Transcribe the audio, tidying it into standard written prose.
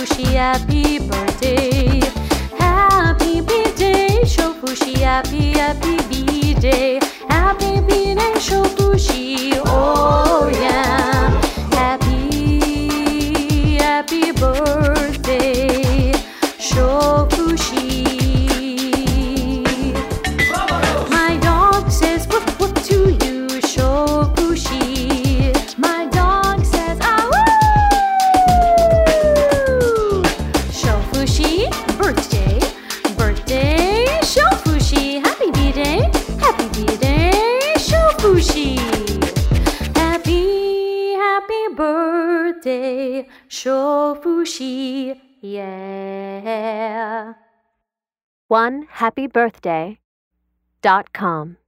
Shofushi, happy birthday. Happy B-Day, Shofushi, happy B-Day. Happy B-Day, Shofushi, oh yeah. Happy birthday, Shofushi. My dog says woof woof to you, Shofushi. My dog says ah woo. Shofushi, birthday, Shofushi. Happy B-Day, Shofushi. Happy birthday, Shofushi, yeah. OneHappyBirthday.com